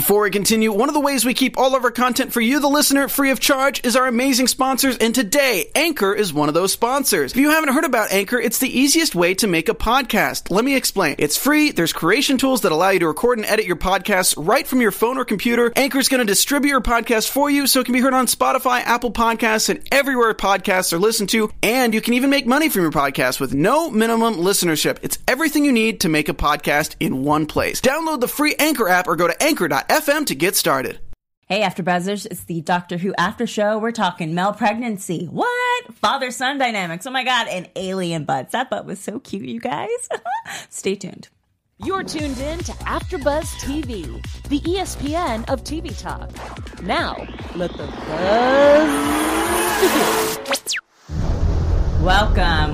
Before we continue, one of the ways we keep all of our content for you, the listener, free of charge is our amazing sponsors, and today, Anchor is one of those sponsors. If you haven't heard about Anchor, it's the easiest way to make a podcast. Let me explain. It's free, there's creation tools that allow you to record and edit your podcasts right from your phone or computer. Anchor's going to distribute your podcast for you so it can be heard on Spotify, Apple Podcasts, and everywhere podcasts are listened to, and you can even make money from your podcast with no minimum listenership. It's everything you need to make a podcast in one place. Download the free Anchor app or go to anchor.fm to get started. Hey, AfterBuzzers, it's the Doctor Who After Show. We're talking male pregnancy. What? Father-son dynamics. Oh my God, and alien butts. That butt was so cute, you guys. Stay tuned. You're tuned in to AfterBuzz TV, the ESPN of TV talk. Now, let the buzz begin. Welcome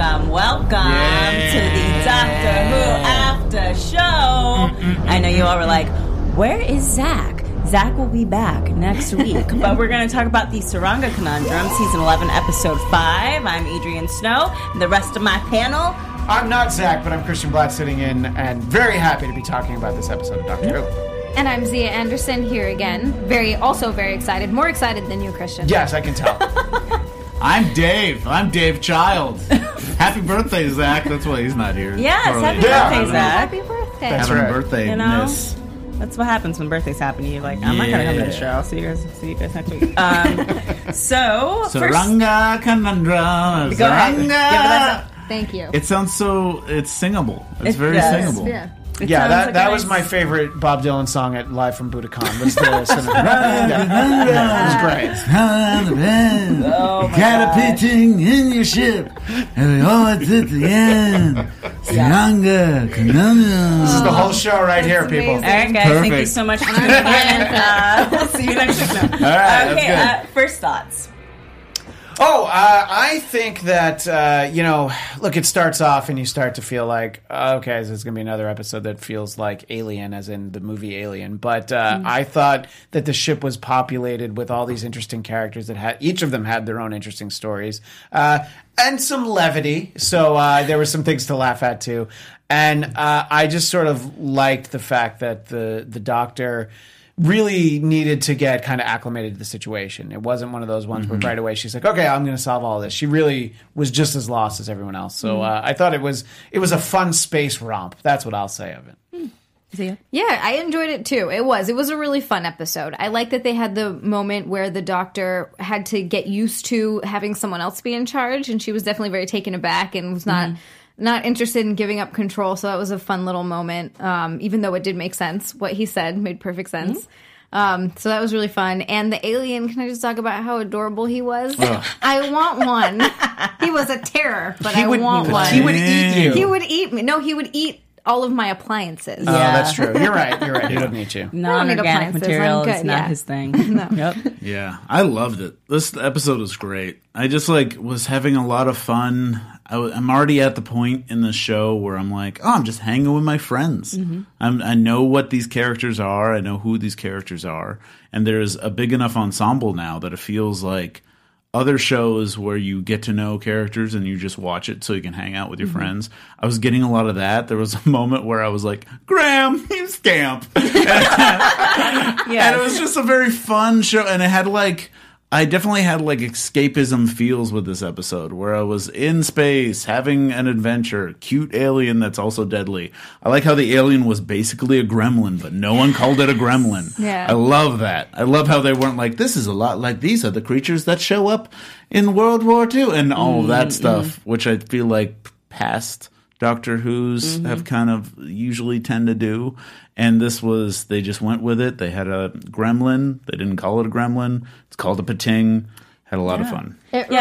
to the Doctor Who After Show. I know you all were like, where is Zach? Zach will be back next week, but we're going to talk about the Saranga Conundrum, Season 11, Episode 5. I'm Adrian Snow, and the rest of my panel. I'm not Zach, but I'm Christian Blatt sitting in, and very happy to be talking about this episode of Doctor Who. And I'm Zia Anderson here again. Also very excited. More excited than you, Christian. Yes, I can tell. I'm Dave. I'm Dave Child. Happy birthday, Zach. That's why he's not here. Yes, happy birthday, Zach. Happy birthday. That's Having right. a birthday, You know? miss. That's what happens when birthdays happen. You're like, I'm not going to come to the show. I'll see you guys next week. Saranga Conundrum. Go ahead. Give it Saranga. Thank you. It sounds so. It's singable. It's very does. singable. Yeah. Yeah, sounds like that a was nice- my favorite Bob Dylan song at Live from Budokan. Was the it was great. Oh my Got a God. pitching in your ship, and oh, it's at the end. Saranga Conundrum. This is the whole show right here, people. amazing. All right, guys. Thank you Perfect. so much for tuning in. We'll see you next week. No. All right, Okay, that's first thoughts. I think that, look, it starts off and you start to feel like, okay, this is going to be another episode that feels like Alien, as in the movie Alien. But I thought that the ship was populated with all these interesting characters that each of them had their own interesting stories. And some levity. So there were some things to laugh at, too. And I just sort of liked the fact that the Doctor really needed to get kind of acclimated to the situation. It wasn't one of those ones where right away she's like, okay, I'm going to solve all this. She really was just as lost as everyone else. So I thought it was a fun space romp. That's what I'll say of it. Yeah, I enjoyed it too. It was a really fun episode. I like that they had the moment where the Doctor had to get used to having someone else be in charge, and she was definitely very taken aback and was not interested in giving up control. So that was a fun little moment, even though it did make sense. What he said made perfect sense. So that was really fun. And the alien, can I just talk about how adorable he was? I want one. He was a terror, but I want one. He would eat you. He would eat me. No, he would eat all of my appliances. Oh, that's true. You're right. He doesn't eat you. Non-organic appliances. material I'm is good, not yeah. his thing. No. Yep. Yeah, I loved it. This episode was great. I just was having a lot of fun. I'm already at the point in the show where I'm like, oh, I'm just hanging with my friends. I know what these characters are. I know who these characters are. And there's a big enough ensemble now that it feels like other shows where you get to know characters and you just watch it so you can hang out with your friends. I was getting a lot of that. There was a moment where I was like, Graham, you scamp. And it was just a very fun show. And it had I definitely had escapism feels with this episode where I was in space having an adventure, cute alien that's also deadly. I like how the alien was basically a gremlin, but no one called it a gremlin. Yeah. I love that. I love how they weren't like, this is a lot like these are the creatures that show up in World War II and all of that stuff, which I feel like past Doctor Who's have kind of usually tend to do. And they just went with it. They had a gremlin. They didn't call it a gremlin. It's called a pating. Had a lot of fun.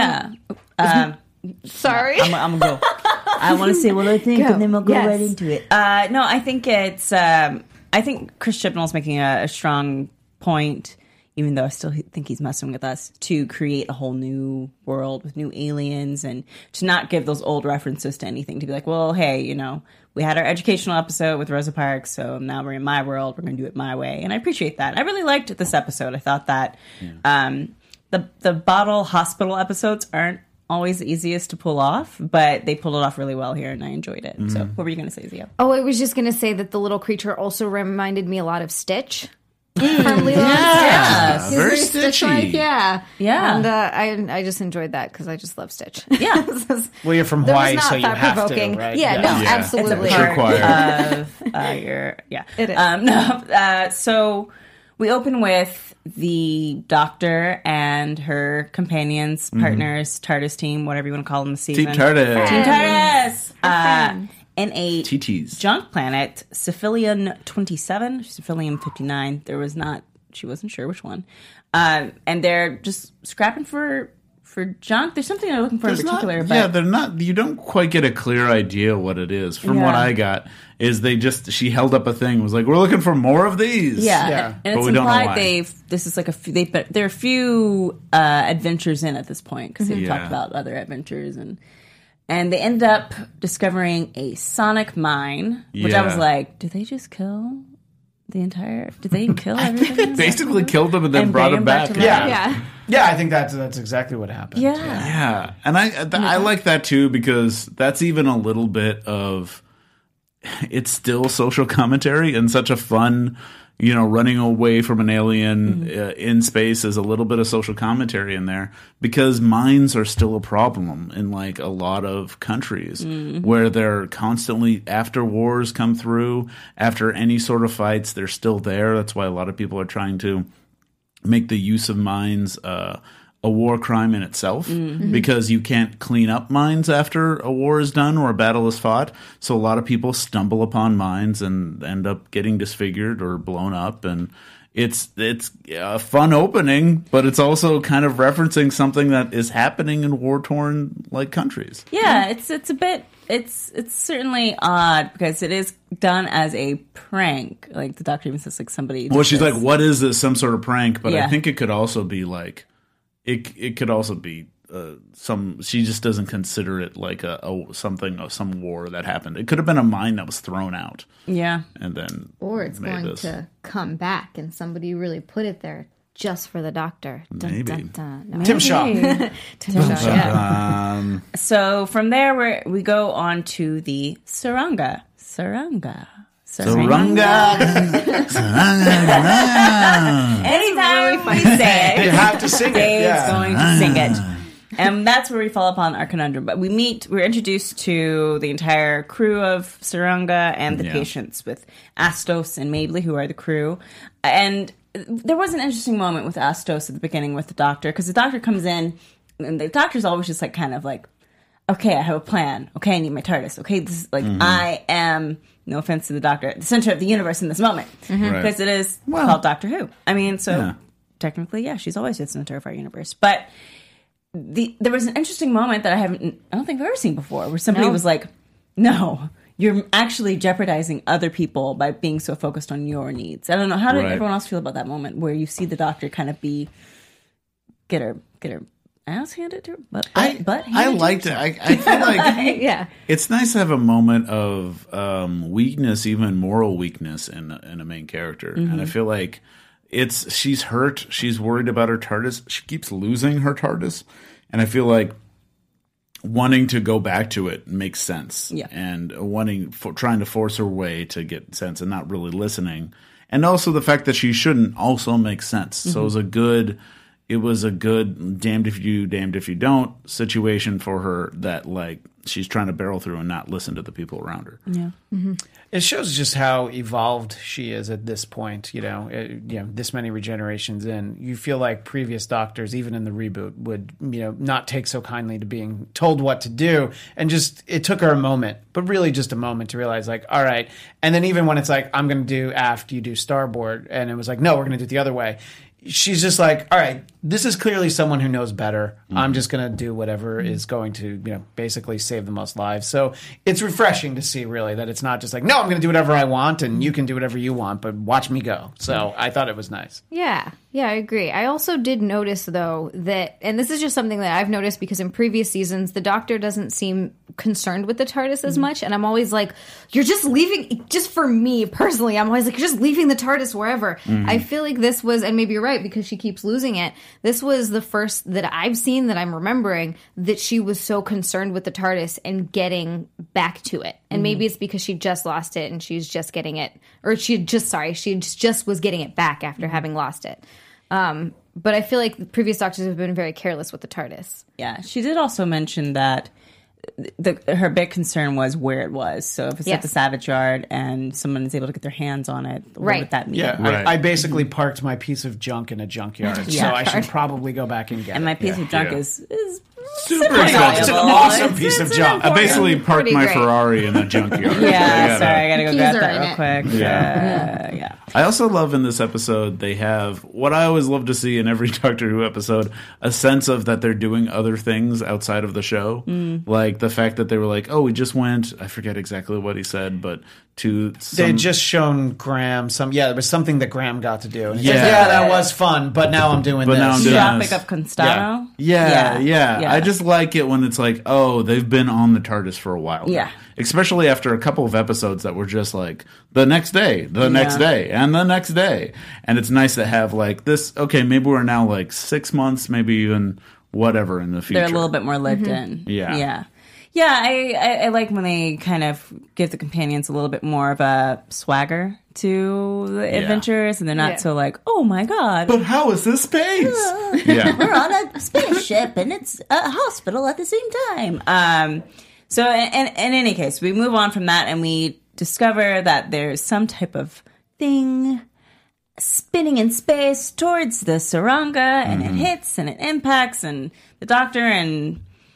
Sorry. I'm gonna go. I want to say what I think, Go. and then we'll go Yes. right into it. No, I think it's. I think Chris Chibnall's making a strong point, even though I still think he's messing with us, to create a whole new world with new aliens and to not give those old references to anything. To be like, well, hey, we had our educational episode with Rosa Parks, so now we're in my world. We're going to do it my way, and I appreciate that. I really liked this episode. I thought that the bottle hospital episodes aren't always the easiest to pull off, but they pulled it off really well here, and I enjoyed it. So, what were you going to say, Zia? Oh, I was just going to say that the little creature also reminded me a lot of Stitch. from Lilo and Stitch. very He's Stitchy. Stitch-like, yeah. Yeah. And I just enjoyed that because I just love Stitch. Yeah. Well, you're from That was Hawaii, not so you have to, thought-provoking. right? Yeah, no, Yeah. absolutely. It's required. Of your It is. so we open with the Doctor and her companions, partners, TARDIS team, whatever you want to call them, Steven. Team TARDIS. Team TARDIS. friends. In a TTs. junk planet, Cephalion 27, Cephalion 59. She wasn't sure which one. And they're just scrapping for junk. There's something they're looking for in particular. They're not. You don't quite get a clear idea what it is. From what I got, is she held up a thing, was like, "We're looking for more of these." Yeah. And But it's we don't know implied why. this is like there are a few adventures in at this point because they've Yeah. talked about other adventures and they end up discovering a sonic mine, which I was Yeah. like, did they just kill did they kill everybody? Basically killed them and then And brought bring them them back back. to life. Yeah. Yeah. Yeah, I think that's exactly what happened. Yeah. Yeah, and I like that too because that's even a little bit of it's still social commentary and such a fun, running away from an alien in space is a little bit of social commentary in there because mines are still a problem in like a lot of countries where they're constantly after wars come through, after any sort of fights, they're still there. That's why a lot of people are trying to make the use of mines a war crime in itself because you can't clean up mines after a war is done or a battle is fought. So a lot of people stumble upon mines and end up getting disfigured or blown up. And it's a fun opening, but it's also kind of referencing something that is happening in war-torn like countries. Yeah, it's a bit it's certainly odd because it is done as a prank. Like the Doctor even says like somebody Well, did she's this. like, what is this? Some sort of prank. But I Yeah. think it could also be like, it could also be she just doesn't consider it like some war that happened. It could have been a mine that was thrown out. Yeah. And then Or it's made going this. to come back and somebody really put it there just for the Doctor. Dun, Maybe. dun, dun. No. Tim Shaw. Tim Shaw, yeah. So from there we go on to the Saranga. Anytime we say it, You have to sing it. Dave's Yeah. going to sing it. And that's where we fall upon our conundrum. But we're introduced to the entire crew of Saranga and the Yeah. patients with Astos and Mabley, who are the crew. And there was an interesting moment with Astos at the beginning with the Doctor, because the Doctor comes in, and the Doctor's always just like kind of like, okay, I have a plan. Okay, I need my TARDIS. Okay, this is like, I am, no offense to the Doctor, at the center of the universe in this moment. Right. Because it is called Doctor Who. I mean, so technically, yeah, she's always at the center of our universe. But there was an interesting moment that I don't think I've ever seen before, where somebody was like, no, you're actually jeopardizing other people by being so focused on your needs. I don't know. How did Right. everyone else feel about that moment where you see the Doctor kind of get her ass handed to her? But I handed to liked her? it. I feel like Yeah. it's nice to have a moment of weakness, even moral weakness in a main character. And I feel like she's hurt. She's worried about her TARDIS. She keeps losing her TARDIS. And I feel like wanting to go back to it makes sense. Yeah. And trying to force her way to get sense and not really listening. And also the fact that she shouldn't also makes sense. So it was a good damned if you, damned if you don't situation for her that like she's trying to barrel through and not listen to the people around her. Yeah. It shows just how evolved she is at this point. This many regenerations in, you feel like previous Doctors, even in the reboot, would not take so kindly to being told what to do, and just it took her a moment, but really just a moment to realize, like, all right. And then even when it's like, I'm going to do aft, you do starboard, and it was like, no, we're going to do it the other way. She's just like, all right, this is clearly someone who knows better. I'm just going to do whatever is going to, basically save the most lives. So it's refreshing to see, really, that it's not just like, no, I'm going to do whatever I want and you can do whatever you want, but watch me go. So I thought it was nice. Yeah, I agree. I also did notice, though, that, and this is just something that I've noticed because in previous seasons, the Doctor doesn't seem concerned with the TARDIS as much. And I'm always like, you're just leaving, just for me personally, I'm always like, you're just leaving the TARDIS wherever. I feel like this was, and maybe you're right because she keeps losing it, this was the first that I've seen that I'm remembering that she was so concerned with the TARDIS and getting back to it And maybe it's because she just lost it and she's just getting it, or she just was getting it back after having lost it. But I feel like the previous doctors have been very careless with the TARDIS. Yeah, she did also mention that her big concern was where it was. So if it's at the Savage Yard and someone is able to get their hands on it, what would that mean? Yeah, Right. I basically parked my piece of junk in a junkyard, so I should probably go back and get And it. my piece of junk is Super semi-valuable. expensive. It's an awesome It's- piece it's of an junk. I important- basically parked Pretty my great. Ferrari in a junkyard. Yeah, sorry, I gotta go Keys grab are that in real it. quick. Yeah. I also love in this episode they have what I always love to see in every Doctor Who episode, a sense of that they're doing other things outside of the show. Like the fact that they were like, oh, we just went, I forget exactly what he said, but to They had some, just shown Graham there was something that Graham got to do. And he says, Yeah. that was fun, but now I'm doing But this. now I'm doing Tropic this. of Constano. Yeah. I just like it when it's like, oh, they've been on the TARDIS for a while. now. Yeah. Especially after a couple of episodes that were just like the next day, the next day, and the next day. And it's nice to have like this, okay, maybe we're now like 6 months, maybe even whatever in the future. They're a little bit more lived in. Yeah. Yeah. Yeah, I like when they kind of give the companions a little bit more of a swagger to the adventures, and they're not so like, oh my god, But how is this space? Yeah. we're on a spaceship and it's a hospital at the same time. So in any case, we move on from that and we discover that there's some type of thing spinning in space towards the Saranga, and it hits and it impacts, and the Doctor and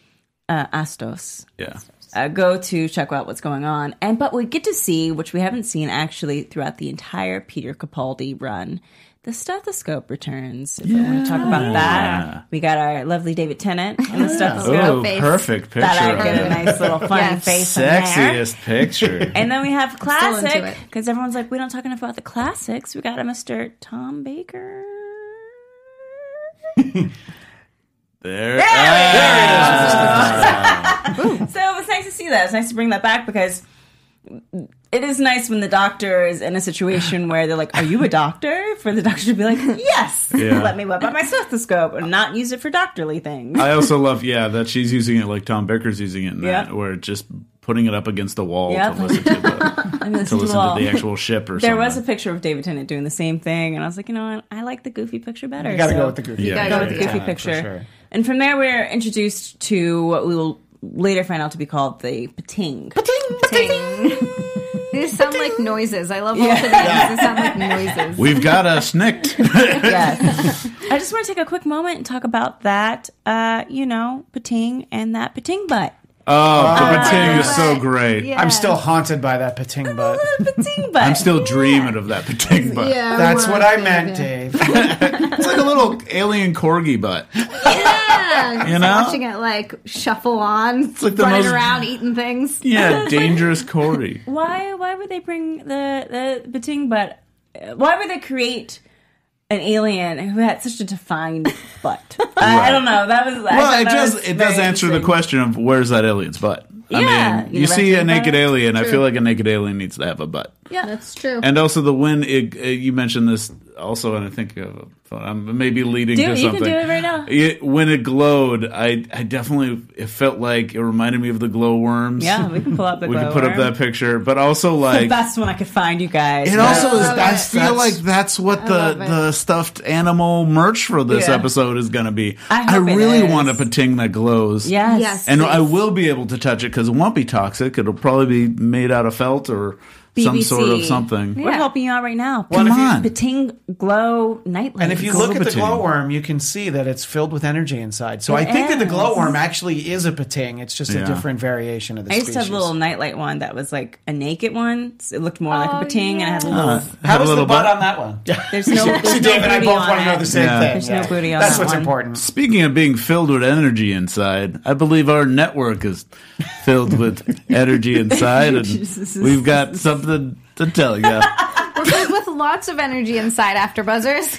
Astos Yeah. go to check out what's going on. But we get to see, which we haven't seen actually throughout the entire Peter Capaldi run, the stethoscope returns. If we want to talk about that, we got our lovely David Tennant in the stethoscope. Oh, face. perfect picture. Thought I'd of get a it. nice little funny Yes. face in there. Sexiest picture. And then we have still classic, into it. because everyone's like, we don't talk enough about the classics. We got a Mr. Tom Baker. There. So it was nice to see that. It's nice to bring that back because it is nice when the Doctor is in a situation where they're like, are you a doctor? For the Doctor to be like, yes, Yeah. let me whip out my stethoscope and not use it for doctorly things. I also love, that she's using it like Tom Baker's using it in that, Yeah. where just putting it up against the wall Yeah. to listen to the And listen to the actual ship or There something. was a picture of David Tennant doing the same thing, and I was like, you know what? I like the goofy picture better. You gotta so go with the goofy. Yeah. go with the goofy Tennant, picture. for sure. And from there, we're introduced to what we will later find out to be called the Pating. Ting. These sound like noises. I love all of these. They sound like noises. We've got a snicked. Yes. I just want to take a quick moment and talk about that, Pating and that Pating butt. Oh, the Pating is so great. Yeah. I'm still haunted by that Pating butt. Pating butt. I'm still dreaming of that Pating butt. Yeah, That's what I meant, yeah. Dave. It's like a little alien corgi butt. Yeah, You know? watching it like shuffle on, like the running most- around eating things. Yeah, dangerous corgi. Why would they bring the Pating butt? Why would they create an alien who had such a defined butt? I don't know. That was Well, it does answer the question of where's that alien's butt. Yeah, I mean, you you see a reckon naked that? alien. I feel like a naked alien needs to have a butt. Yeah, That's true. And also the when you mentioned this also, and I think I'm maybe leading to you something. can do it right now. When it glowed, I definitely it felt like it reminded me of the glowworms. Yeah, we can pull up the. we can put up glowworm. that picture, but also The like best one I could find, you guys. it also is. love I it. feel like that's what love the stuffed animal merch for this Yeah. episode is going to be. I I hope it really is. want a Pating that glows. Yes. Yes. And Please. I will be able to touch it because it won't be toxic. It'll probably be made out of felt or some BBC. sort of something. We're helping you out right now. Come on. Pating glow nightlight. And if you Go look to at the Pating. glowworm, you can see that it's filled with energy inside. So I It think that the is. glowworm actually is a Pating. It's just Yeah. a different variation of the I used to species. have a little nightlight one that was like a naked one. So it looked more like a Oh, Pating, and it had a little. Had How a was the little butt on that one? There's no. There's See, no Dave and I booty both on want to know it. the same Yeah. thing. There's no booty on That's that what's one. important. Speaking of being filled with energy inside, I believe our network is filled with energy inside, and we've got something to tell you. We're filled with lots of energy inside After Buzzers.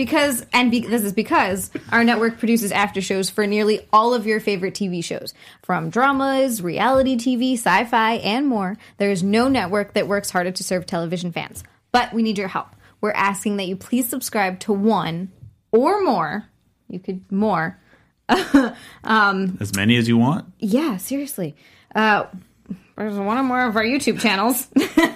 This is because our network produces after shows for nearly all of your favorite TV shows. From dramas, reality TV, sci-fi, and more, there is no network that works harder to serve television fans. But we need your help. We're asking that you please subscribe to one or more. You could more. As many as you want. Yeah, seriously. one or more of our YouTube channels.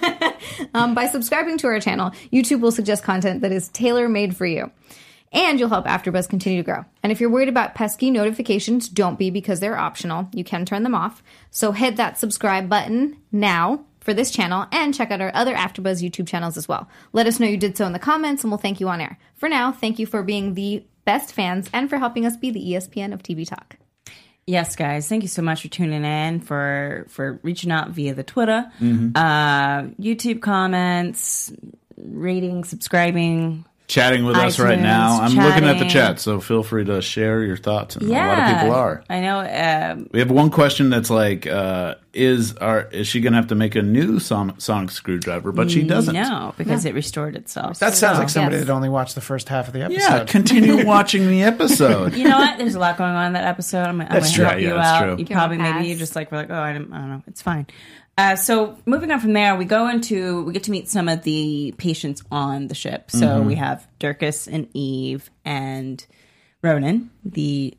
By subscribing to our channel, YouTube will suggest content that is tailor-made for you. And you'll help AfterBuzz continue to grow. And if you're worried about pesky notifications, don't be, because they're optional. You can turn them off. So hit that subscribe button now for this channel, and check out our other AfterBuzz YouTube channels as well. Let us know you did so in the comments, and we'll thank you on air. For now, thank you for being the best fans and for helping us be the ESPN of TV Talk. Yes, guys. Thank you so much for tuning in, for reaching out via the Twitter, YouTube comments, rating, subscribing, chatting with us right iTunes, now. I'm looking at the chatting. chat, so feel free to share your thoughts. And a lot of people are. I know. We have one question that's like, is she going to have to make a new sonic screwdriver? But she doesn't. No, because it restored itself. That sounds like Yes. somebody that only watched the first half of the episode. Yeah, continue watching the episode. You know what? There's a lot going on in that episode. I'm going to That's true. help you Yeah, that's out. true. You Give probably her a maybe you pass. just like, we're like, oh, I don't know. It's fine. So moving on from there, we get to meet some of the patients on the ship. So we have Durkis and Eve and Ronan, the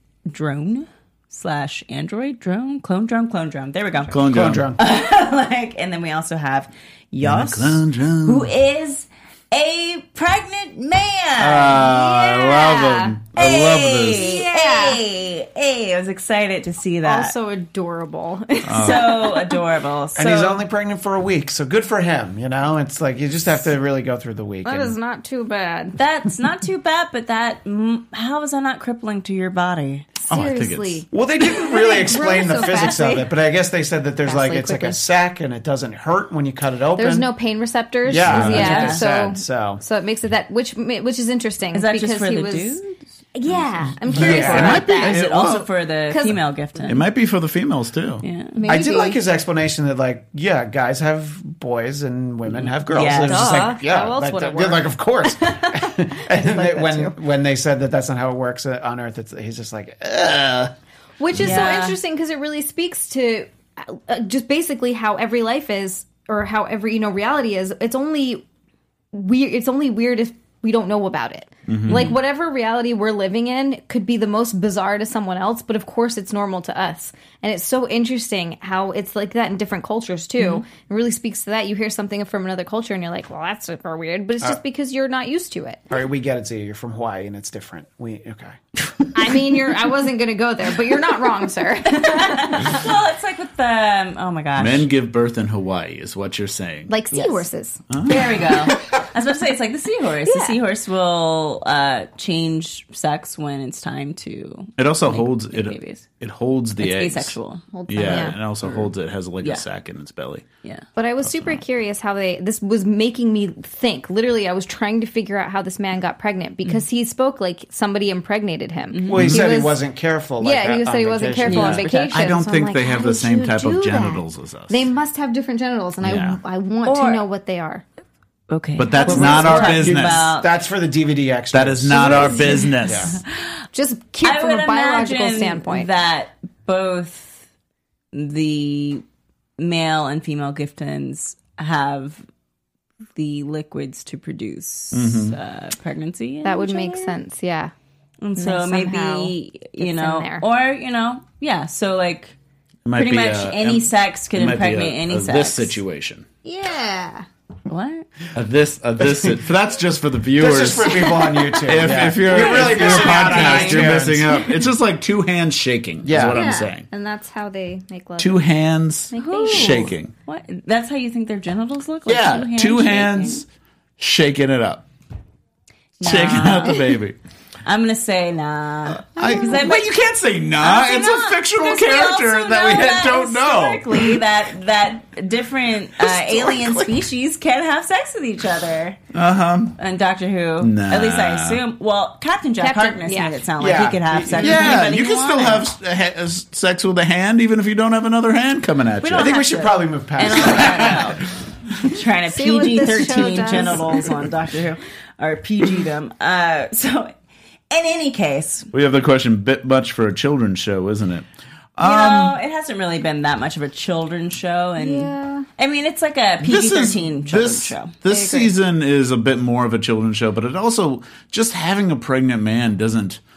drone/android clone drone. There we go. Clone Clone drone. drone. And then we also have Yos, Clone drone. who is a pregnant man. I love him. I love this. Hey, I was excited to see that. Also adorable. So adorable. And he's only pregnant for a week, so good for him. You know, it's like you just have to really go through the week. That and- is not too bad. That's not too bad, but how is that not crippling to your body? Oh, I think Seriously. it's- Well, they didn't really explain the so physics of fastly. it, but I guess they said that there's Fastly, it's like quickly. a sac and it doesn't hurt when you cut it open. There's no pain receptors. Yeah, that's yeah. what they said, so. So it makes it that which is interesting. Is that because just for he the was, dudes? Yeah, I'm curious Yeah. It about might be- that. Is it well, also for the 'cause- female gifting? It might be for the females, too. Yeah. Maybe. I did like his explanation that, like, yeah, guys have boys and women have girls. Yeah. It was just Duh. like, yeah, How else like, would it yeah, work? like, of course. And that too. when they said that that's not how it works on Earth, he's just like, ugh. Which is Yeah. so interesting because it really speaks to just basically how every life is, or how every reality is. It's only weird. It's only weird if we don't know about it. Like whatever reality we're living in could be the most bizarre to someone else, but of course it's normal to us. And it's so interesting how it's like that in different cultures too. It really speaks to that. You hear something from another culture and you're like, well, that's super weird, but it's just because you're not used to it. All right, we get it, Zia. You're from Hawaii and it's different. Okay. I mean, I wasn't going to go there, but you're not wrong, sir. Well, it's like with the oh my gosh. Men give birth in Hawaii, is what you're saying. Like seahorses. There we go. I was about to say it's like the seahorse. The seahorse will change sex when it's time to. It also holds it. babies. It holds the It's eggs. asexual. Yeah, and it also holds it. Has like Yeah. a sac in its belly. Yeah. But I was super curious how this was making me think. Literally, I was trying to figure out how this man got pregnant because he spoke like somebody impregnated him. Well, he said he wasn't careful. Like, Yeah, he said he wasn't careful on vacation. I don't so I'm think like, they how have the did same you type do of that? genitals as us. They must have different genitals, and Yeah. I want Or- to know what they are. Okay. But that's What not we're our talking business. about- That's for the DVD extras. That is not our business. Just cute I from would a biological imagine standpoint. that both the male and female giftins have the liquids to produce pregnancy. in That would each make other. sense. Yeah. And they so somehow maybe gets you in know, there. or yeah. So like It might pretty be much any sex could it might be impregnate any sex. This situation. Yeah. What? This. That's just for the viewers. That's just for people on YouTube. If you're really if you're a missing out on podcast, you're iTunes. missing out. It's just like two hands shaking. Yeah. Is what Yeah. I'm saying. And that's how they make love. Two hands babies. shaking. What? That's how you think their genitals look? Like Yeah, two shaking? hands shaking it up, shaking out the baby. I'm gonna say nah. Wait, you can't say nah. I'll It's say a nah, fictional because we character also that we know don't know. historically that different alien species can have sex with each other. And Doctor Who, Nah. at least I assume. Well, Captain Jack Captain- Harkness yeah. made it sound like Yeah. he could have sex with Yeah, anybody you he can still wanted. have sex with a hand even if you don't have another hand coming at you. don't I think we have should to. probably move past And that. on that note, trying to See what this PG-13 show does. genitals on Doctor Who, or PG them. So, in any case, We have the question, bit much for a children's show, isn't it? you know, it hasn't really been that much of a children's show, and Yeah. I mean, it's like a PG-13 children's show. This season is a bit more of a children's show, but it also, just having a pregnant man doesn't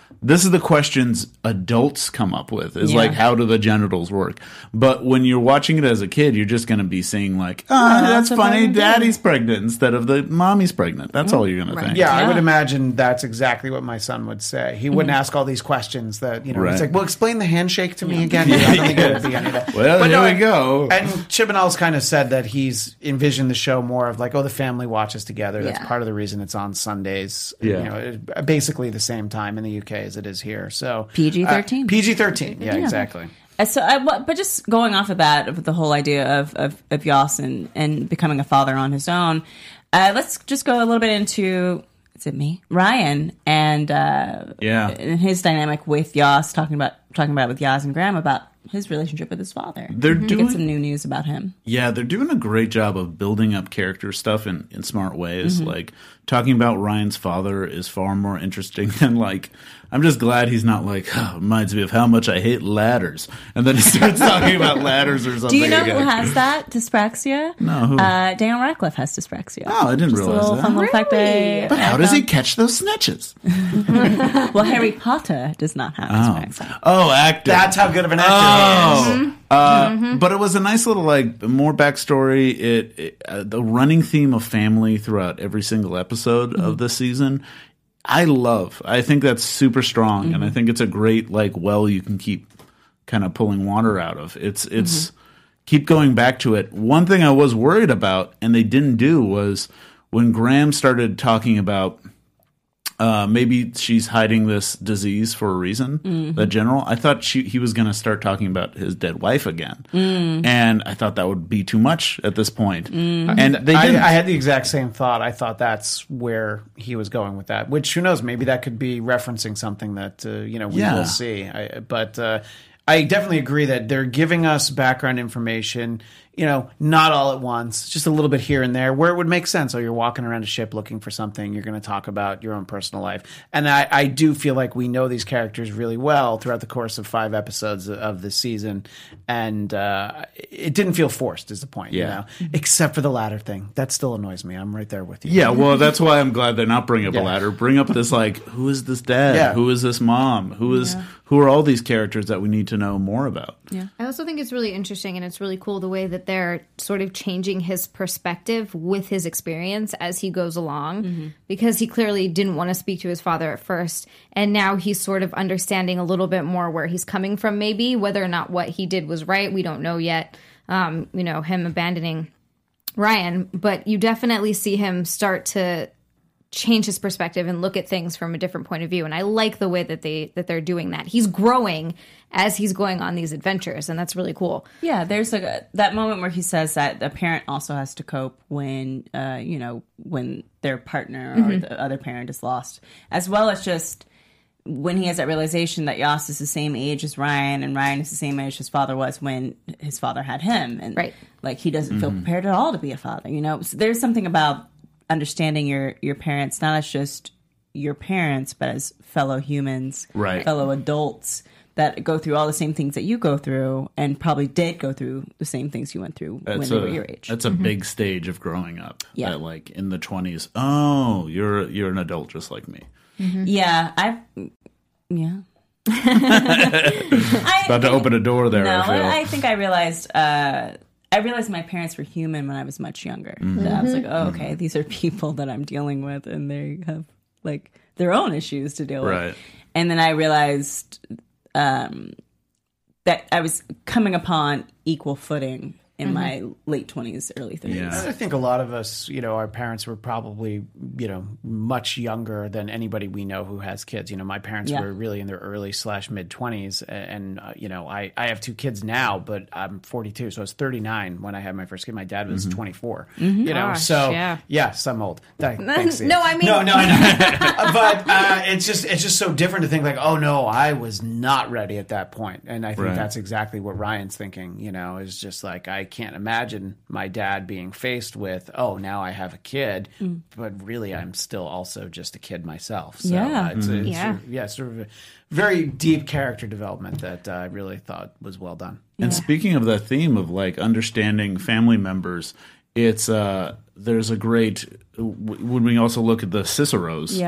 this is the questions adults come up with, is like, how do the genitals work? But when you're watching it as a kid, you're just going to be seeing like, that's funny, daddy's pregnant instead of the mommy's pregnant. That's all you're going to think. Yeah, I would imagine that's exactly what my son would say. He wouldn't ask all these questions that, he's like, well, explain the handshake to me again. I don't think it would be any of that. Well, but here we go. And Chibnall's kind of said that he's envisioned the show more of like, the family watches together. That's part of the reason it's on Sundays. Yeah. Basically the same time in the UK as it is here. So PG-13. PG-13. Yeah, exactly. But just going off of that, of the whole idea of Yoss and becoming a father on his own, let's just go a little bit into, is it me? Ryan and his dynamic with Yoss, talking about with Yaz and Graham about his relationship with his father. They're doing get some new news about him. Yeah, they're doing a great job of building up character stuff in smart ways. Like talking about Ryan's father is far more interesting than like, I'm just glad he's not like, reminds me of how much I hate ladders. And then he starts talking about ladders or something. Do you know who has that? Dyspraxia? No, who? Daniel Radcliffe has dyspraxia. Oh, I didn't realize that. Fun little fact But how does he catch those snitches? Well, Harry Potter does not have dyspraxia. Oh, actor. That's how good of an actor he is. But it was a nice little, like, more backstory. The running theme of family throughout every single episode of this season, I think that's super strong, and I think it's a great, like, well you can keep kind of pulling water out of. It's keep going back to it. One thing I was worried about, and they didn't do, was when Graham started talking about maybe she's hiding this disease for a reason, the general. I thought he was going to start talking about his dead wife again. And I thought that would be too much at this point. And they didn't. I had the exact same thought. I thought that's where he was going with that, which who knows, maybe that could be referencing something that, we will see. But I definitely agree that they're giving us background information, not all at once, just a little bit here and there where it would make sense. So you're walking around a ship looking for something, you're going to talk about your own personal life. And I do feel like we know these characters really well throughout the course of 5 episodes of this season. And it didn't feel forced is the point, except for the ladder thing. That still annoys me. I'm right there with you. Yeah, well, that's why I'm glad they're not bringing up a ladder. Bring up this, like, who is this dad? Yeah. Who is this mom? Who are all these characters that we need to know more about? Yeah. I also think it's really interesting and it's really cool the way that they're sort of changing his perspective with his experience as he goes along, because he clearly didn't want to speak to his father at first, and now he's sort of understanding a little bit more where he's coming from, maybe whether or not what he did was right, we don't know yet. Him abandoning Ryan, but you definitely see him start to change his perspective and look at things from a different point of view. And I like the way that they're doing that. He's growing as he's going on these adventures, and that's really cool. Yeah, there's that moment where he says that the parent also has to cope when when their partner or the other parent is lost, as well as just when he has that realization that Yoss is the same age as Ryan, and Ryan is the same age his father was when his father had him, and like he doesn't feel prepared at all to be a father. So there's something about understanding your parents, not as just your parents, but as fellow humans, fellow adults that go through all the same things that you go through, and probably did go through the same things you went through when they were your age. That's a big stage of growing up. Yeah, that, like in the 20s. Oh, you're an adult just like me. Yeah, About to open a door there. No, I think I realized. I realized my parents were human when I was much younger. I was like, oh, okay, these are people that I'm dealing with, and they have like their own issues to deal with. And then I realized that I was coming upon equal footing in my late 20s, early 30s. Yeah. I think a lot of us, our parents were probably, much younger than anybody we know who has kids. My parents were really in their early / mid 20s. And, I have 2 kids now, but I'm 42. So I was 39 when I had my first kid. My dad was 24. Gosh, so yes, I'm old. Thanks, No, I mean, no. But it's just so different to think like, oh no, I was not ready at that point. And I think that's exactly what Ryan's thinking, is just like, I can't imagine my dad being faced with, oh, now I have a kid, but really I'm still also just a kid myself. So it's sort of a very deep character development that I really thought was well done. And speaking of that theme of like understanding family members, it's there's a great when we also look at the Ciceros.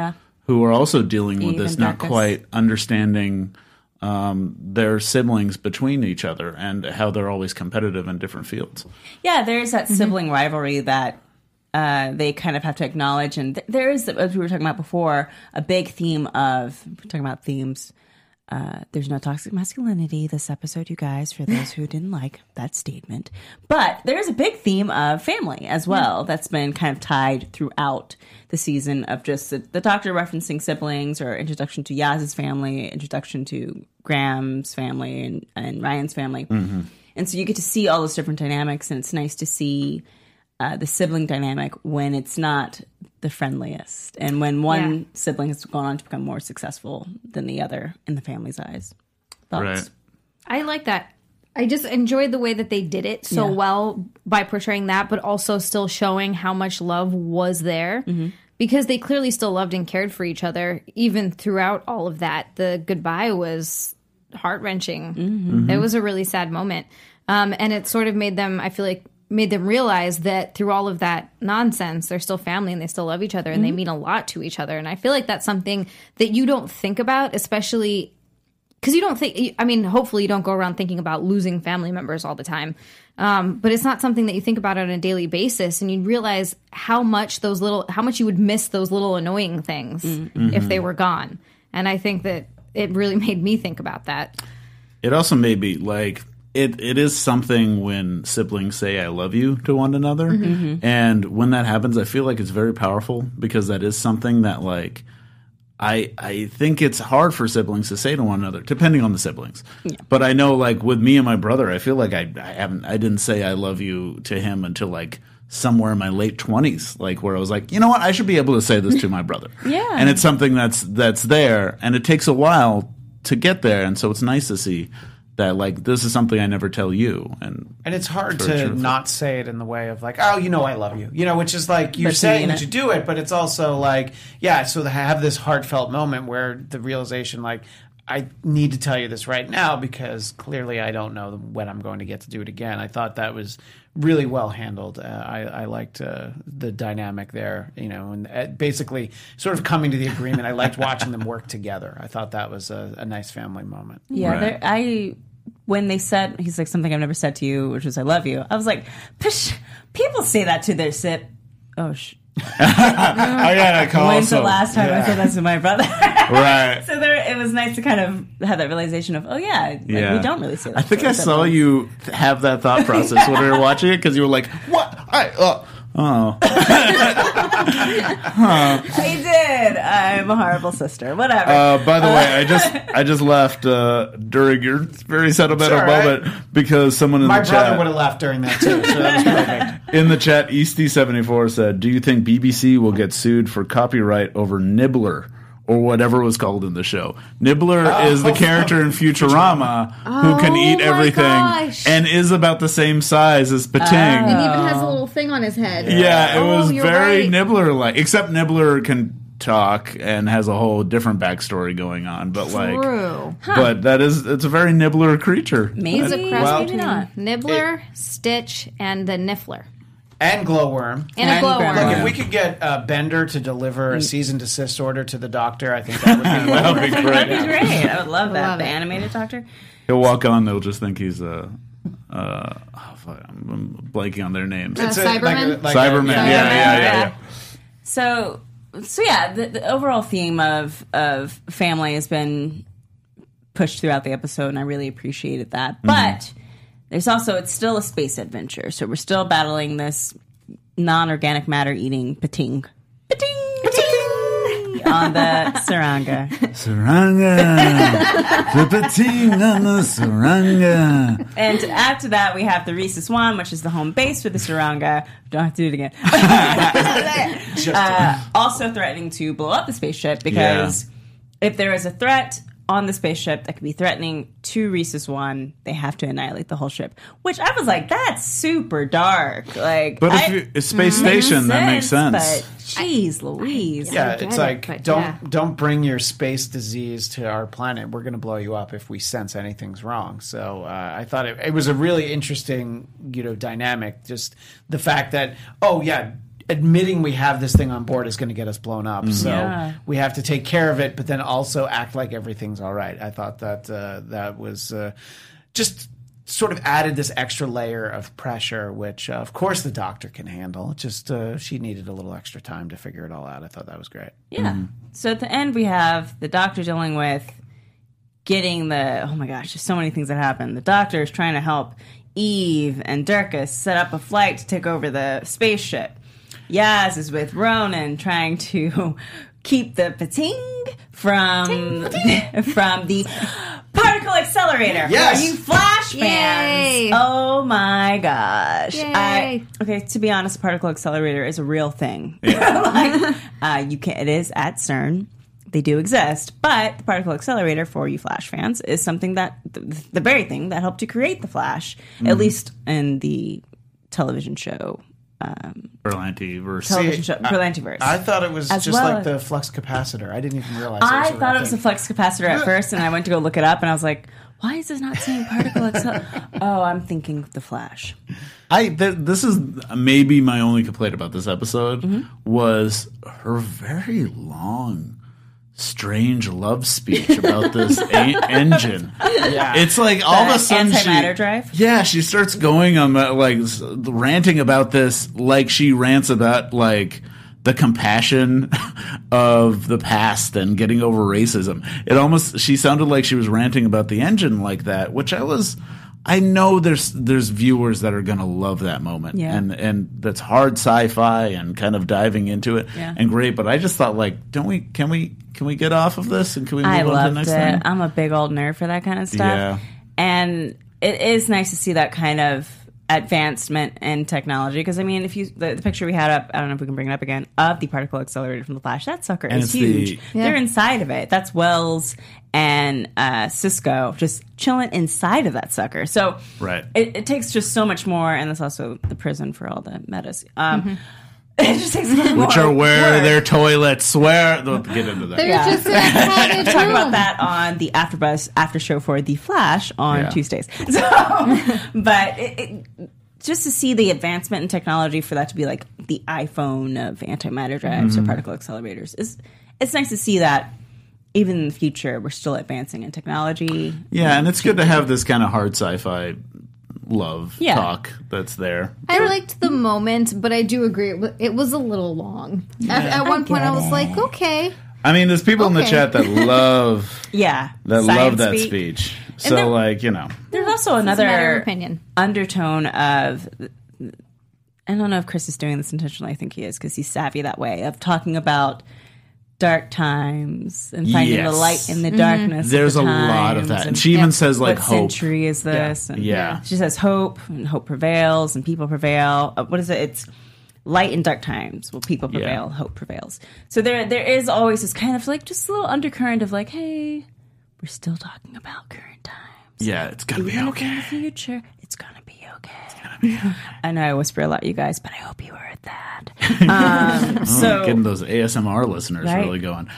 who are also dealing with Eve this, and not Bacchus. quite understanding their siblings between each other and how they're always competitive in different fields. Yeah, there's that sibling rivalry that they kind of have to acknowledge. And there is, as we were talking about before, a big theme of, talking about themes, there's no toxic masculinity this episode, you guys, for those who didn't like that statement. But there's a big theme of family as well that's been kind of tied throughout the season, of just the Doctor referencing siblings, or introduction to Yaz's family, introduction to Graham's family and Ryan's family. And so you get to see all those different dynamics, and it's nice to see the sibling dynamic when it's not the friendliest, and when one sibling has gone on to become more successful than the other in the family's eyes. Thoughts? Right. I like that. I just enjoyed the way that they did it so well by portraying that, but also still showing how much love was there. Because they clearly still loved and cared for each other, even throughout all of that. The goodbye was heart-wrenching. It was a really sad moment. And it sort of made them, I feel like, made them realize that through all of that nonsense, they're still family and they still love each other and they mean a lot to each other. And I feel like that's something that you don't think about, especially because you don't think, I mean, hopefully you don't go around thinking about losing family members all the time. But it's not something that you think about on a daily basis, and you realize how much you would miss those little annoying things if they were gone. And I think that it really made me think about that. It also made me like, it is something when siblings say I love you to one another. And when that happens, I feel like it's very powerful, because that is something that, like, I think it's hard for siblings to say to one another, depending on the siblings. But I know, like, with me and my brother, I feel like I didn't say I love you to him until, like, somewhere in my late 20s, like, where I was like, you know what, I should be able to say this to my brother. And it's something that's there, and it takes a while to get there, and so it's nice to see that, like, this is something I never tell you. And it's hard very to truthful. not say it in the way of, like, oh, you know I love you. You know, which is like, you're But saying saying that it. you do it, but it's also like, so they have this heartfelt moment where the realization, like, I need to tell you this right now because clearly I don't know when I'm going to get to do it again. I thought that was really well handled. I liked the dynamic there, you know, and basically sort of coming to the agreement. I liked watching them work together. I thought that was a nice family moment. Yeah, Right. when they said, he's like, something I've never said to you, which was I love you, I was like, Pish, people say that to their sip. Oh, I gotta call. when's the last time I said that to my brother? Right. So it was nice to kind of have that realization of, oh yeah, like, we don't really say that. I think to I our saw siblings. you have that thought process when we were watching it, because you were like, "What? Oh, I did. I'm a horrible sister. Whatever. By the way, I just left during your very sentimental It's all right. moment, because someone in My the brother chat would have left during that too, so that was perfect. in the chat, Easty74 said, "Do you think BBC will get sued for copyright over Nibbler?" Or whatever it was called in the show. Nibbler is the character in Futurama who can eat my everything gosh. and is about the same size as Pating. And even has a little thing on his head. Yeah, it was you're very right. Nibbler-like. Except Nibbler can talk and has a whole different backstory going on. But like, True. but it's a very Nibbler creature. Maybe, He's a cross maybe not. Nibbler, Stitch, and the Niffler. And Glowworm. And a glowworm. Look, if we could get Bender to deliver a cease and desist order to the Doctor, I think that would be well. That'd be That'd great. be great. I would love that. Love The it. animated Doctor. He'll walk on, they'll just think he's I'm blanking on their names. It's Cyberman? Cyberman. Yeah. So yeah, the overall theme of family has been pushed throughout the episode, and I really appreciated that. But there's also, it's still a space adventure, so we're still battling this non-organic matter eating Pating on the Saranga. Saranga, the Pating on the Saranga. And after that, we have the Rhesus One, which is the home base for the Saranga. Don't have to do it again. Also threatening to blow up the spaceship, because if there is a threat on the spaceship that could be threatening to Rhesus One, they have to annihilate the whole ship. Which I was like, that's super dark. Like, But if it's space station, that makes sense. But jeez, Louise. Yeah, I get it's it, like but don't bring your space disease to our planet. We're going to blow you up if we sense anything's wrong. So I thought it was a really interesting, dynamic. Just the fact that admitting we have this thing on board is going to get us blown up. So we have to take care of it, but then also act like everything's all right. I thought that that was just sort of added this extra layer of pressure, which of course the doctor can handle. Just she needed a little extra time to figure it all out. I thought that was great. Yeah. So at the end, we have the doctor dealing with getting oh my gosh, there's so many things that happen. The doctor is trying to help Eve and Durkas set up a flight to take over the spaceship. Yaz is with Ronan trying to keep the pating from the particle accelerator. Yes. For you Flash fans. Yay. Oh my gosh. Yay. Okay, to be honest, particle accelerator is a real thing. You can. It is at CERN. They do exist, but the particle accelerator, for you Flash fans, is something that the very thing that helped to create the Flash, at least in the television show. Berlantiverse. Berlantiverse. I thought it was As just well like as- the flux capacitor. I didn't even realize. I it was thought it was a flux capacitor at first, and I went to go look it up, and I was like, why is this not saying particle accelerator? Oh, I'm thinking the Flash. This is maybe my only complaint about this episode was her very long, strange love speech about this engine. Yeah. It's like all of a sudden antimatter drive? Yeah, she starts going on ranting about this like she rants about like the compassion of the past and getting over racism. She sounded like she was ranting about the engine like that, which I know there's viewers that are going to love that moment. Yeah. And that's hard sci-fi and kind of diving into it and great, but I just thought like, can we get off of this and can we move I on to the loved next it. thing? I'm a big old nerd for that kind of stuff. Yeah. And it is nice to see that kind of advancement in technology, because I mean, if you the picture we had up, I don't know if we can bring it up again, of the particle accelerator from the Flash, that sucker And is it's huge. the- They're inside of it. That's Wells and Cisco just chilling inside of that sucker. So Right. it takes just so much more, and that's also the prison for all the metas. It just takes a lot more Which are where work. their toilets where they'll get into that. They're Yeah. just in a private Talk room. about that on the AfterBuzz after show for The Flash on Yeah. Tuesdays. So, but just to see the advancement in technology for that to be like the iPhone of antimatter drives or particle accelerators it's nice to see that even in the future we're still advancing in technology. Yeah, and it's good to have this kind of hard sci-fi love Yeah. talk that's there. I liked the moment, but I do agree it was a little long. At one point, I was like, okay. I mean, there's people in the Okay. chat that love Yeah. that Science love that speak. speech. So there- like, you know. There's also It's a matter of another opinion. undertone of, I don't know if Chris is doing this intentionally. I think he is, because he's savvy that way, of talking about dark times and finding the Yes. light in the darkness. There's of a the lot of times, that. And she even says like what hope. century is this? And Yeah. she says hope, and hope prevails, and people prevail. What is it? It's light in dark times. Well, people prevail, hope prevails. So there is always this kind of like just a little undercurrent of like, hey, we're still talking about current times. Yeah, it's gonna be Even if in okay. the future, it's gonna be okay. I know I whisper a lot, you guys, but I hope you heard that. So Getting those ASMR listeners Right. really going.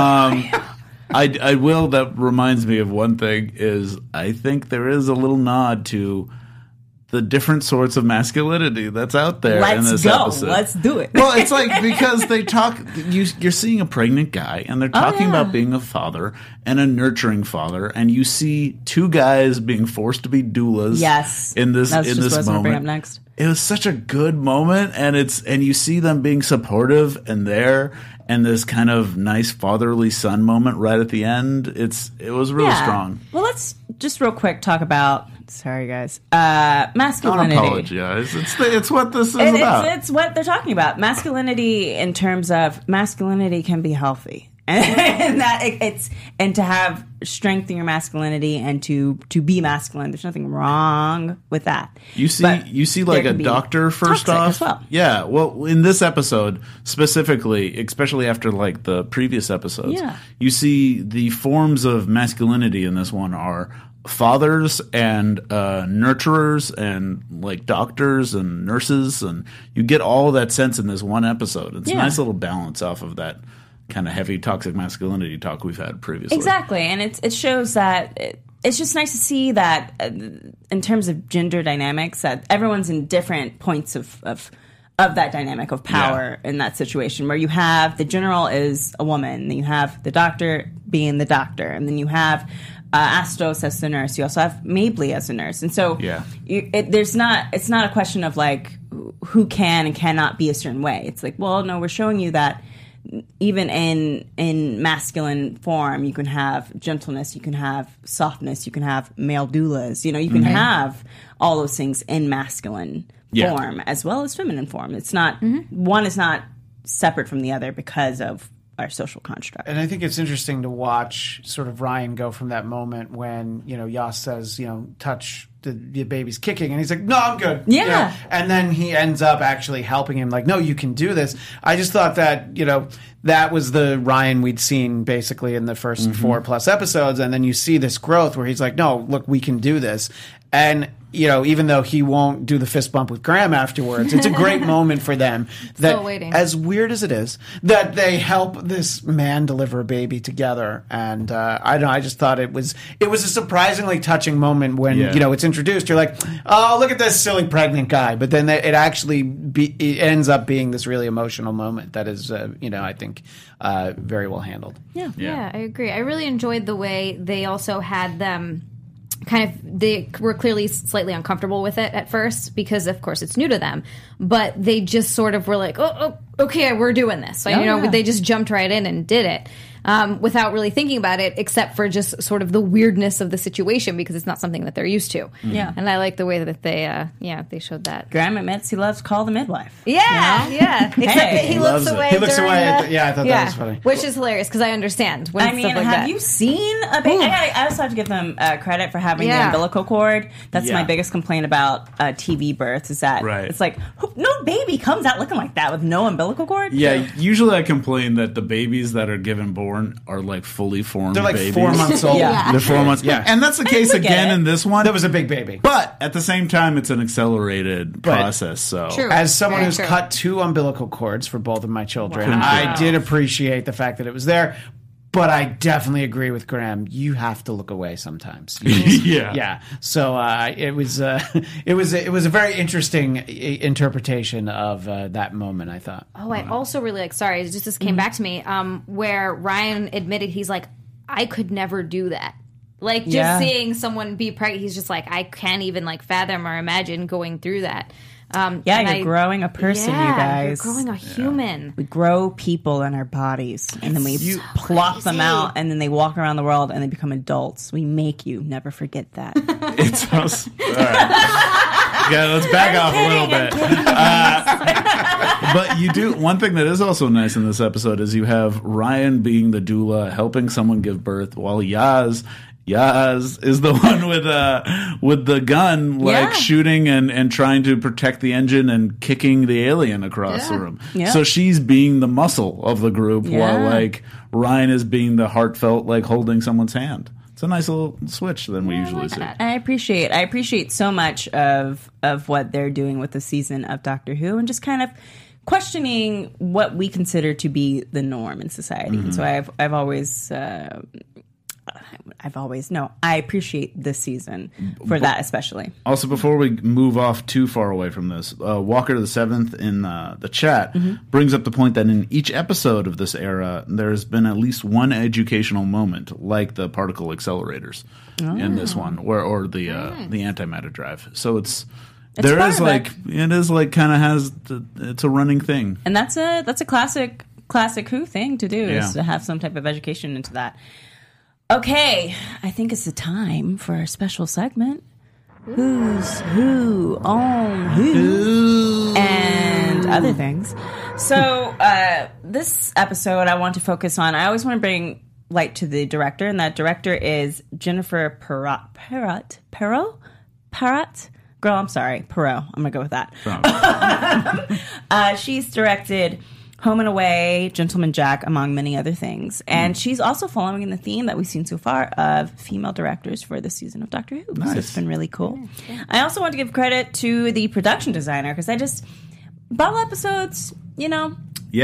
I will. That reminds me of one thing. Is I think there is a little nod to the different sorts of masculinity that's out there in let's this go. episode. Let's do it. Well, it's like because they talk. You're seeing a pregnant guy, and they're talking yeah. about being a father and a nurturing father, and you see two guys being forced to be doulas. Yes. in this That's in just this what I was gonna bring moment. up next. It was such a good moment, and you see them being supportive and there, and this kind of nice fatherly son moment right at the end. It was really strong. Well, let's just real quick talk about. Sorry, guys. Don't Masculinity. apologize. It's what this is about. It's what they're talking about. Masculinity, in terms of masculinity, can be healthy, and that it's to have strength in your masculinity and to be masculine. There's nothing wrong with that. You see like there a can be doctor first toxic off. as well. Yeah. Well, in this episode specifically, especially after like the previous episodes, Yeah. you see the forms of masculinity in this one are fathers and nurturers and like doctors and nurses, and you get all that sense in this one episode. It's a nice little balance off of that kind of heavy toxic masculinity talk we've had previously. Exactly, and it shows that it's just nice to see that in terms of gender dynamics, that everyone's in different points of of that dynamic of power in that situation, where you have the general is a woman, then you have the doctor being the doctor, and then you have Astos as the nurse. You also have Mabley as a nurse, and so it's not a question of like who can and cannot be a certain way. It's like, well, no, we're showing you that even in masculine form, you can have gentleness, you can have softness, you can have male doulas. You can have all those things in masculine form as well as feminine form. It's not one is not separate from the other because of our social construct. And I think it's interesting to watch sort of Ryan go from that moment when, Yas says, touch the baby's kicking, and he's like, no, I'm good. Yeah. And then he ends up actually helping him, like, no, you can do this. I just thought that, that was the Ryan we'd seen basically in the first 4+ episodes. And then you see this growth where he's like, no, look, we can do this. And, even though he won't do the fist bump with Graham afterwards, it's a great moment for them. That, Still waiting. as weird as it is, that they help this man deliver a baby together. And I don't know, I just thought it was a surprisingly touching moment when, it's introduced. You're like, oh, look at this silly pregnant guy. But then it actually it ends up being this really emotional moment that is, I think, very well handled. Yeah, I agree. I really enjoyed the way they also had them they were clearly slightly uncomfortable with it at first because, of course, it's new to them. But they just sort of were like, oh okay, we're doing this. They just jumped right in and did it without really thinking about it, except for just sort of the weirdness of the situation because it's not something that they're used to. Yeah. And I like the way that they showed that. Graham admits he loves Call the Midwife. Yeah. Except that he looks away. He looks during away. the, I thought that was funny. Which is hilarious because I understand when stuff like have that. you seen a baby? I also have to give them credit for having the umbilical cord. That's my biggest complaint about TV births is that it's like, no baby comes out looking like that with no umbilical cord. Yeah, usually I complain that the babies that are given born are like fully formed They're like babies. 4 months old. They're 4 months. Yeah. And that's the case again in this one. That was a big baby. But at the same time, it's an accelerated process. So, True. As someone Very who's true. cut 2 umbilical cords for both of my children, Wow. I did appreciate the fact that it was there. But I definitely agree with Graham. You have to look away sometimes. Yeah. So it was a very interesting interpretation of that moment, I thought. Oh, I also really like. Sorry, this came back to me. Where Ryan admitted he's like, I could never do that. Like just seeing someone be pregnant, he's just like, I can't even like fathom or imagine going through that. You're growing a person, you guys. You're growing a human. We grow people in our bodies, and then we plop them out, and then they walk around the world, and they become adults. We make you. Never forget that. it sounds. All right. Yeah, let's back off a little bit. But you do one thing that is also nice in this episode is you have Ryan being the doula, helping someone give birth, while Yaz is the one with the gun, like shooting and trying to protect the engine and kicking the alien across the room. Yeah. So she's being the muscle of the group, while like Ryan is being the heartfelt, like holding someone's hand. It's a nice little switch than we usually see. I appreciate so much of what they're doing with the season of Doctor Who, and just kind of questioning what we consider to be the norm in society. And so I appreciate this season for that especially. Also, before we move off too far away from this, Walker the Seventh in the chat brings up the point that in each episode of this era, there's been at least one educational moment, like the particle accelerators in this one, or the antimatter drive. So it's kind of has it's a running thing, and that's a classic Who thing to do is to have some type of education into that. Okay, I think it's the time for our special segment. Who's Who on Who and other things. So this episode I want to focus on, I always want to bring light to the director, and that director is Jennifer Perrott. Girl, I'm sorry, Perot. I'm going to go with that. She's directed Home and Away, Gentleman Jack, among many other things. And she's also following in the theme that we've seen so far of female directors for this season of Doctor Who. Nice. So it's been really cool. Yeah. I also want to give credit to the production designer, because bottle episodes, Yeah.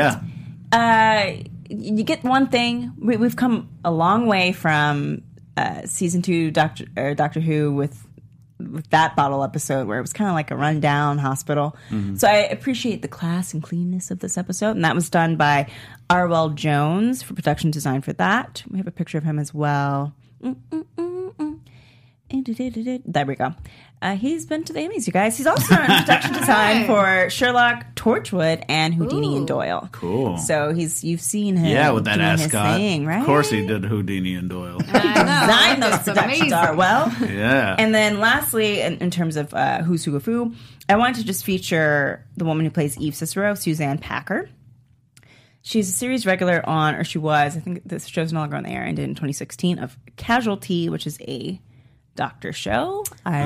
You get one thing. We've come a long way from season 2 Doctor Who with with that bottle episode where it was kind of like a rundown hospital. So I appreciate the class and cleanness of this episode. And that was done by Arwell Jones for production design for that. We have a picture of him as well. There we go. He's been to the Emmys, you guys. He's also on production design for Sherlock, Torchwood, and Houdini and Doyle. Cool. So you've seen him. With that doing his ascot. thing, right? Of course he did Houdini and Doyle. Design those That's productions amazing. are well. Yeah. And then lastly, in terms of Who's Who of Who, I wanted to just feature the woman who plays Eve Cicero, Suzanne Packer. She's a series regular on, or she was, I think this show's no longer on the air, ended in 2016, of Casualty, which is a doctor show.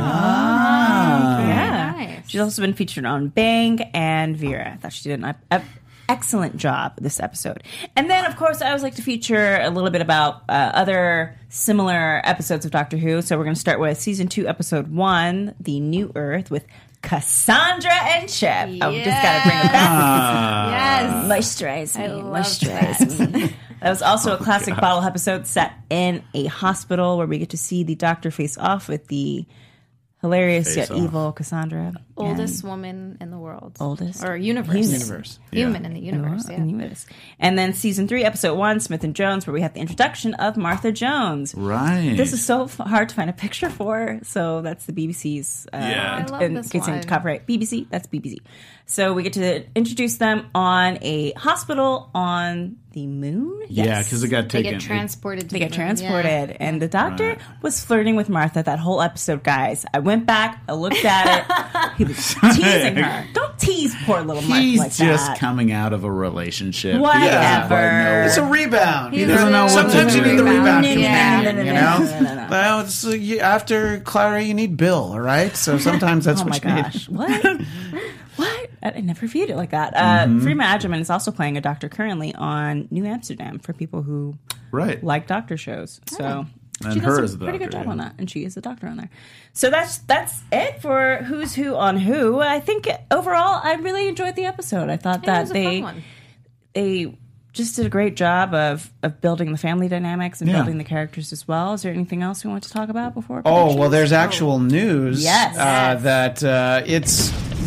Yeah. Nice. She's also been featured on Bang and Vera. I thought she did an excellent job this episode. And then, of course, I always like to feature a little bit about other similar episodes of Doctor Who. So we're going to start with Season 2, Episode 1, The New Earth, with Cassandra and Chip. Oh, we just got to bring it back. Yes. Moisturize me. love Moisturize me. That was also a classic bottle episode set in a hospital where we get to see the doctor face off with the hilarious Face yet off. evil Cassandra. Oldest woman in the world. Oldest? Or universe. Yeah. Human in the universe, yeah. Universe. And then Season 3, Episode 1, Smith and Jones, where we have the introduction of Martha Jones. Right. This is so hard to find a picture for, so that's the BBC's. Yeah. I love this case one. Copyright BBC, that's BBC. So we get to introduce them on a hospital on the moon. Yeah, because it got They taken. get transported to They the get moon, transported, yeah. and the doctor Right. was flirting with Martha that whole episode, guys. I went back, I looked at it. He was teasing her. Don't tease poor little Martha He's like just that. coming out of a relationship. Whatever. He doesn't quite know It's a what- rebound. He's doesn't know what Sometimes to you do. need the rebound Yeah. companion, you know? Well, it's, after Clara, you need Bill, all right? So sometimes that's Oh my what you need. gosh. What? What? I never viewed it like that. Freema Agyeman is also playing a doctor currently on New Amsterdam for people who Right. like doctor shows. So And she her does as a the pretty good doctor, job on yeah. that, and she is the doctor on there. So that's it for Who's Who on Who. I think overall, I really enjoyed the episode. I thought It that was a fun one. they just did a great job of building the family dynamics and Yeah. building the characters as well. Is there anything else we want to talk about before? Oh, well, predictions? there's actual news. Yes. That it's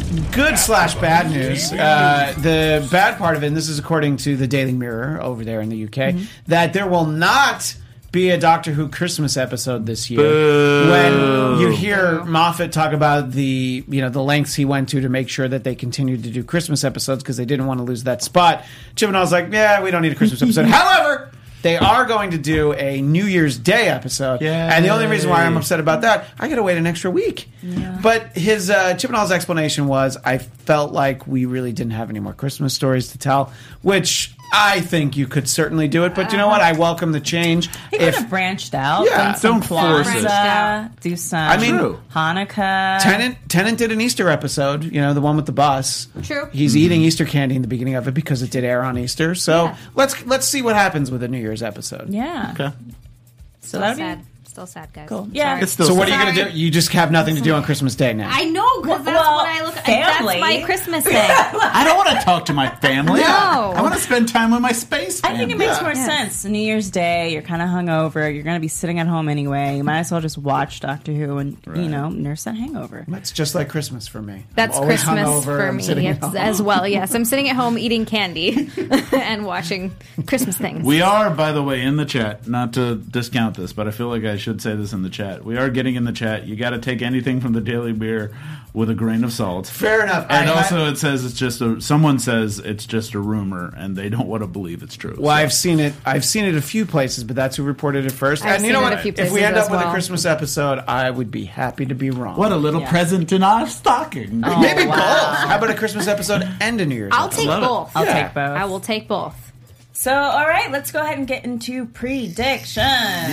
good/bad news. The bad part of it, and this is according to the Daily Mirror over there in the UK, that there will not be a Doctor Who Christmas episode this year. When you hear Moffat talk about the lengths he went to make sure that they continued to do Christmas episodes because they didn't want to lose that spot, Chibnall's like, yeah, we don't need a Christmas episode. However, they are going to do a New Year's Day episode. And the only reason why I'm upset about that, I got to wait an extra week. But his Chibnall's explanation was, I felt like we really didn't have any more Christmas stories to tell, which I think you could certainly do it. But you know what? I welcome the change. He could have branched out. Yeah, done some don't force it. Kwanzaa, do some I mean, True. Hanukkah. Tennant did an Easter episode, the one with the bus. True. He's eating Easter candy in the beginning of it because it did air on Easter. So Yeah. let's see what happens with a New Year's episode. Yeah. Okay. So Still that'd sad. be Still sad, guys. cool. Yeah. It's still So what are you Sorry. going to do? You just have nothing to do on Christmas Day now. I know, because that's Well, what I look at. family. That's my Christmas thing. I don't want to talk to my family. No. I want to spend time with my space I family. think it makes more Yes. sense. New Year's Day, you're kind of hungover. You're going to be sitting at home anyway. You might as well just watch Doctor Who and, nurse that hangover. That's just like Christmas for me. That's I'm always Christmas hungover, for I'm me sitting at home. as well. Yes, I'm sitting at home eating candy and watching Christmas things. We are, by the way, in the chat, not to discount this, but I feel like I should say this in the chat. We are getting in the chat. You got to take anything from the Daily Beer with a grain of salt. Fair enough. And also, it says someone says it's just a rumor, and they don't want to believe it's true. Well, So- I've seen it. I've seen it a few places, but that's who reported it first. I've and you seen know it what? a few If we places end up as with a well. Christmas episode, I would be happy to be wrong. What a little present in our stocking. Maybe both. How about a Christmas episode and a New Year's? I'll episode? take love it. both. I'll Yeah. take both. I will take both. So, all right, let's go ahead and get into predictions.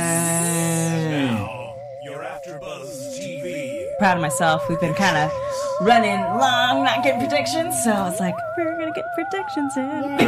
You're AfterBuzz TV. Proud of myself. We've been kind of running long, not getting predictions. So I was like, we're going to get predictions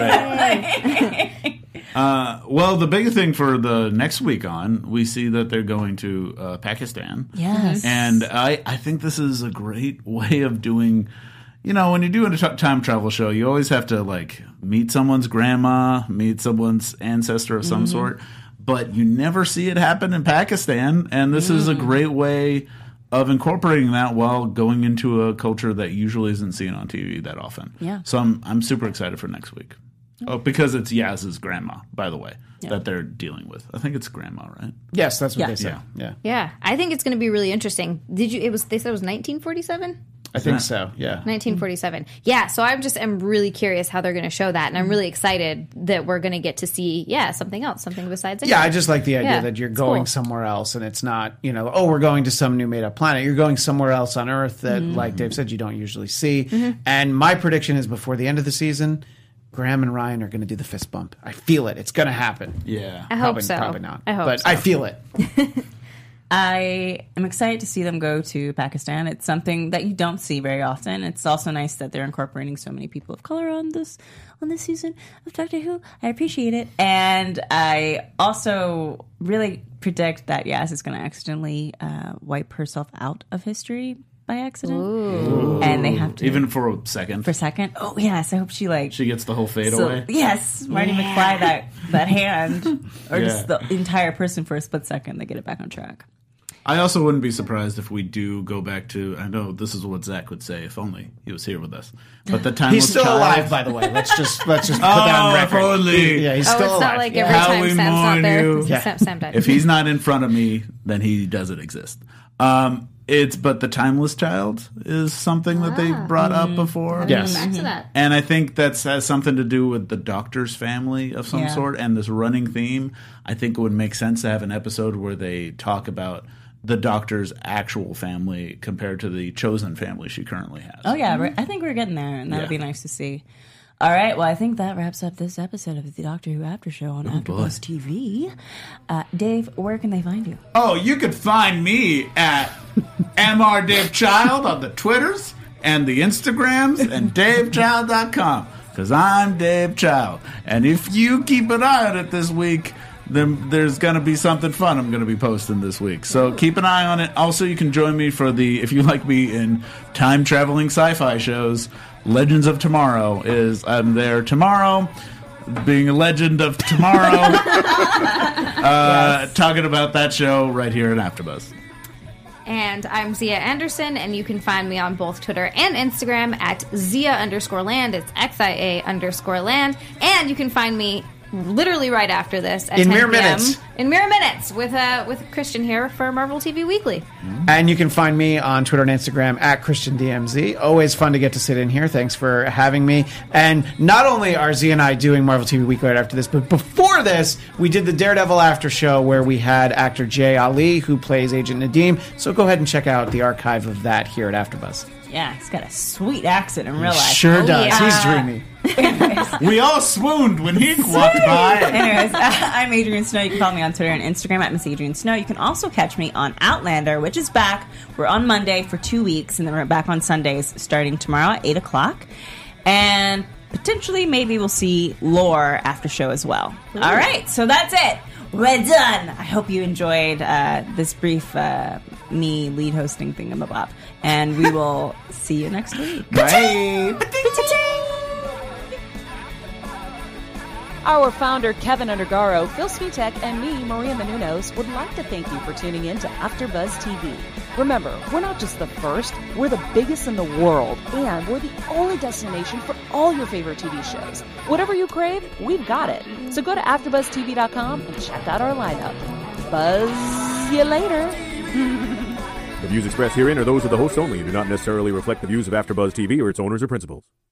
in. Well, the big thing for the next week on, we see that they're going to Pakistan. Yes. And I think this is a great way of doing, when you're doing a time travel show, you always have to, meet someone's grandma, meet someone's ancestor of some sort, but you never see it happen in Pakistan. And this is a great way of incorporating that while going into a culture that usually isn't seen on TV that often. Yeah. So I'm super excited for next week. Oh, because it's Yaz's grandma, by the way, that they're dealing with. I think it's grandma, right? Yes, that's what Yeah. they say. Yeah. Yeah, I think it's going to be really interesting. They said it was 1947? I think so, yeah. 1947. Yeah, so I'm really curious how they're going to show that, and I'm really excited that we're going to get to see, something else, something besides England. Yeah, I just like the idea Yeah, that you're it's going cool. somewhere else, and it's not, we're going to some new made-up planet. You're going somewhere else on Earth that, like Dave said, you don't usually see. And my prediction is before the end of the season, Graham and Ryan are going to do the fist bump. I feel it. It's going to happen. Yeah. I hope Probably, so. Probably not. I hope but so. I feel it. I am excited to see them go to Pakistan. It's something that you don't see very often. It's also nice that they're incorporating so many people of color on this season of Doctor Who. I appreciate it. And I also really predict that Yaz is going to accidentally wipe herself out of history by accident. Ooh. And they have to... Even for a second. For a second? Oh, yes. I hope she She gets the whole fade So- away. Yes, Marty McFly, that hand, or just Yeah. the entire person for a split second, they get it back on track. I also wouldn't be surprised if we do go back to, I know this is what Zach would say if only he was here with us. But the timeless He's still child, alive, by the way. Let's just put that on record. if only. Yeah, he's Oh, still it's alive. not like Yeah. every How time we Sam's not mourn there. you. Yeah. Sam died. If he's not in front of me, then he doesn't exist. But the timeless child is something that they brought up before. Yes. Back to that. And I think that has something to do with the Doctor's family of some Yeah. sort and this running theme. I think it would make sense to have an episode where they talk about the Doctor's actual family compared to the chosen family she currently has. Oh, yeah, I think we're getting there, and that would Yeah. be nice to see. All right, well, I think that wraps up this episode of the Doctor Who After Show on AfterBuzz TV. Dave, where can they find you? Oh, you could find me at MrDaveChild on the Twitters and the Instagrams and DaveChild.com because I'm Dave Child. And if you keep an eye on it this week, then there's going to be something fun I'm going to be posting this week. So keep an eye on it. Also, you can join me for if you like me in time-traveling sci-fi shows, Legends of Tomorrow I'm there tomorrow, being a legend of tomorrow, talking about that show right here at AfterBuzz. And I'm Zia Anderson, and you can find me on both Twitter and Instagram at Zia_land. It's XIA_land. And you can find me literally right after this at In 10 mere p.m. minutes. In mere minutes with Christian here for Marvel TV Weekly. And you can find me on Twitter and Instagram at ChristianDMZ. Always fun to get to sit in here. Thanks for having me. And not only are Z and I doing Marvel TV Weekly right after this, but before this, we did the Daredevil After Show where we had actor Jay Ali, who plays Agent Nadeem. So go ahead and check out the archive of that here at AfterBuzz. Yeah, he's got a sweet accent in real life. Sure does. yeah. He's dreamy. We all swooned when he walked by. Anyways, I'm Adrian Snow. You can follow me on Twitter and Instagram at Miss Adrian Snow. You can also catch me on Outlander, which is back. We're on Monday for 2 weeks, and then we're back on Sundays starting tomorrow at 8 o'clock. And potentially, maybe we'll see Lore after show as well. All right, so that's it. We're done. I hope you enjoyed this brief me lead hosting thingamabob. And we will see you next week. Bye. Our founder, Kevin Undergaro, Phil Svitek, and me, Maria Menounos, would like to thank you for tuning in to AfterBuzz TV. Remember, we're not just the first, we're the biggest in the world, and we're the only destination for all your favorite TV shows. Whatever you crave, we've got it. So go to AfterBuzzTV.com and check out our lineup. Buzz you later. The views expressed herein are those of the hosts only and do not necessarily reflect the views of AfterBuzz TV or its owners or principals.